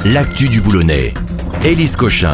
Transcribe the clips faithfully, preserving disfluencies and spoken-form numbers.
l'actu du Boulonnais. Élise Cochin.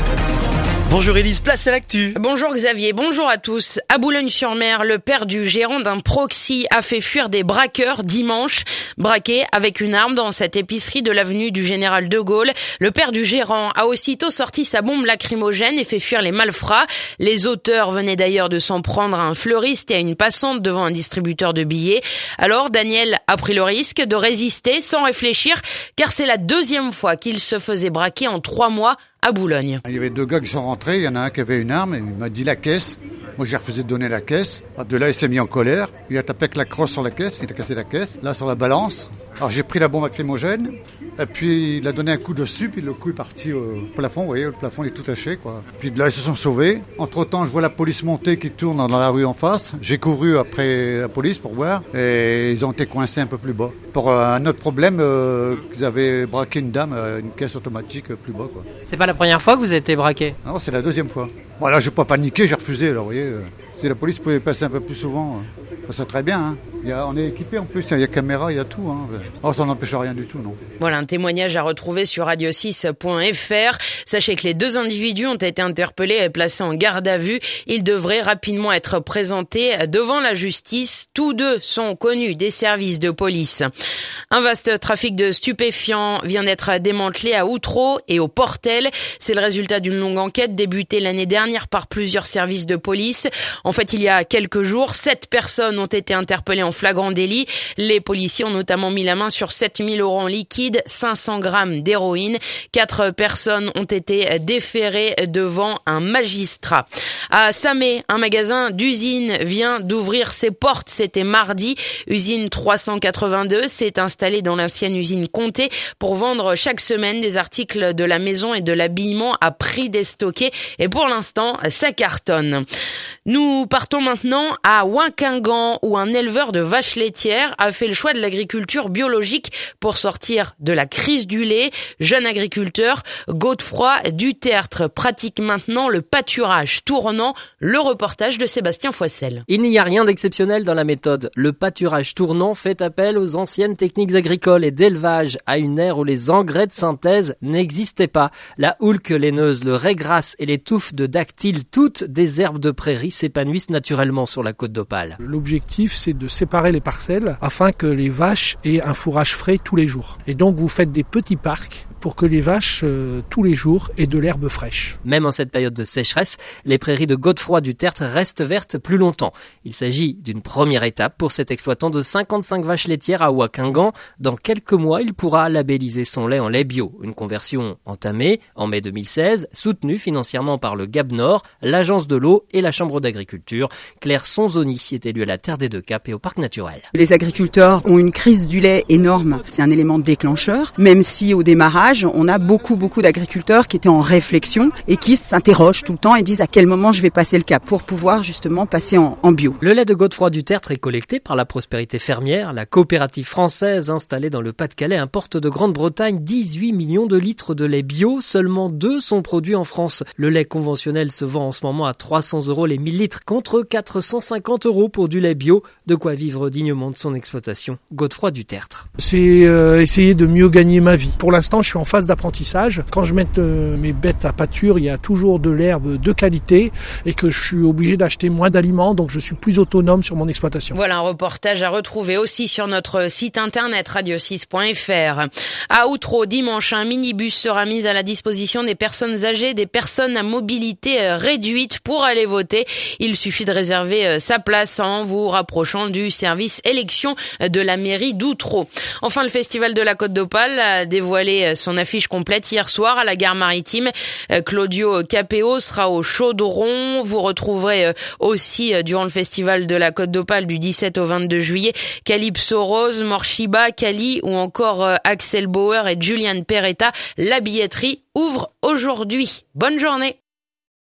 Bonjour Élise, place à l'actu. Bonjour Xavier, bonjour à tous. À Boulogne-sur-Mer, le père du gérant d'un proxy a fait fuir des braqueurs dimanche. Braqué avec une arme dans cette épicerie de l'avenue du Général de Gaulle, le père du gérant a aussitôt sorti sa bombe lacrymogène et fait fuir les malfrats. Les auteurs venaient d'ailleurs de s'en prendre à un fleuriste et à une passante devant un distributeur de billets. Alors Daniel a pris le risque de résister sans réfléchir, car c'est la deuxième fois qu'il se faisait braquer en trois mois à Boulogne. Il y avait deux gars qui sont rentrés, il y en a un qui avait une arme, et il m'a dit la caisse. Moi j'ai refusé de donner la caisse. De là il s'est mis en colère, il a tapé avec la crosse sur la caisse, il a cassé la caisse, là sur la balance. Alors j'ai pris la bombe lacrymogène, et puis il a donné un coup dessus, puis le coup est parti au plafond, vous voyez, le plafond est tout taché, quoi. Puis de là ils se sont sauvés. Entre temps je vois la police monter qui tourne dans la rue en face. J'ai couru après la police pour voir, et ils ont été coincés un peu plus bas. Pour un autre problème, euh, ils avaient braqué une dame à une caisse automatique plus bas, quoi. C'est pas la première fois que vous avez été braqué? Non, c'est la deuxième fois. Bon là j'ai pas paniqué, j'ai refusé, alors vous voyez. Euh, si la police pouvait passer un peu plus souvent, euh, ça serait très bien, hein. Il y a, on est équipé en plus, il y a caméra, il y a tout, hein. Oh, ça n'empêche rien du tout, non. Voilà un témoignage à retrouver sur radio six point f r. Sachez que les deux individus ont été interpellés et placés en garde à vue. Ils devraient rapidement être présentés devant la justice. Tous deux sont connus des services de police. Un vaste trafic de stupéfiants vient d'être démantelé à Outreau et au Portel. C'est le résultat d'une longue enquête débutée l'année dernière par plusieurs services de police. En fait, il y a quelques jours, sept personnes ont été interpellées en flagrant délit. Les policiers ont notamment mis la main sur sept mille euros en liquide, cinq cents grammes d'héroïne. Quatre personnes ont été déférées devant un magistrat. À Samé, un magasin d'usine vient d'ouvrir ses portes. C'était mardi. Usine trois cent quatre-vingt-deux s'est installée dans l'ancienne usine Comté pour vendre chaque semaine des articles de la maison et de l'habillement à prix déstocké. Et pour l'instant, ça cartonne. Nous partons maintenant à Ouinquingan, où un éleveur de vaches laitières a fait le choix de l'agriculture biologique pour sortir de la crise du lait. Jeune agriculteur, Godefroy Dutertre pratique maintenant le pâturage tournant. Le reportage de Sébastien Foissel. Il n'y a rien d'exceptionnel dans la méthode. Le pâturage tournant fait appel aux anciennes techniques agricoles et d'élevage à une ère où les engrais de synthèse n'existaient pas. La houlque laineuse, le raigrasse et les touffes de dactyle, toutes des herbes de prairie, s'épanouissent naturellement sur la côte d'Opale. L'objectif, c'est de séparer les parcelles afin que les vaches aient un fourrage frais tous les jours. Et donc, vous faites des petits parcs pour que les vaches, euh, tous les jours, aient de l'herbe fraîche. Même en cette période de sécheresse, les prairies de Godefroy du Tertre restent vertes plus longtemps. Il s'agit d'une première étape pour cet exploitant de cinquante-cinq vaches laitières à Ouinquingan. Dans quelques mois, il pourra labelliser son lait en lait bio. Une conversion entamée en mai deux mille seize, soutenue financièrement par le Gab Nord, l'Agence de l'eau et la Chambre d'agriculture. Claire Sonzoni est élue à la Terre des Deux Caps et au Parc naturel. Les agriculteurs ont une crise du lait énorme. C'est un élément déclencheur, même si au démarrage, on a beaucoup, beaucoup d'agriculteurs qui étaient en réflexion et qui s'interrogent tout le temps et disent à quel moment je vais passer le cap pour pouvoir justement passer en, en bio. Le lait de Godefroy du Tertre est collecté par la Prospérité Fermière. La coopérative française installée dans le Pas-de-Calais importe de Grande-Bretagne dix-huit millions de litres de lait bio. Seulement deux sont produits en France. Le lait conventionnel se vend en ce moment à trois cents euros les mille litres contre quatre cent cinquante euros pour du lait bio. De quoi vivre dignement de son exploitation. Godefroy du Tertre. C'est euh, essayer de mieux gagner ma vie. Pour l'instant, je suis en phase d'apprentissage. Quand je mets euh, mes bêtes à pâture, il y a toujours de l'herbe de qualité et que je suis obligé d'acheter moins d'aliments, donc je suis plus autonome sur mon exploitation. Voilà un reportage à retrouver aussi sur notre site internet radio six point f r. À Outreau, dimanche, un minibus sera mis à la disposition des personnes âgées, des personnes à mobilité réduite pour aller voter. Il suffit de réserver sa place en vous rapprochant du service élection de la mairie d'Outreau. Enfin, le festival de la Côte d'Opale a dévoilé son affiche complète hier soir à la gare maritime. Claudio Capéo sera au Chaudron. Vous retrouverez aussi durant le festival de la Côte d'Opale du dix-sept au vingt-deux juillet Calypso Rose, Morshiba, Kali ou encore Axel Bauer et Julian Peretta. La billetterie ouvre aujourd'hui. Bonne journée.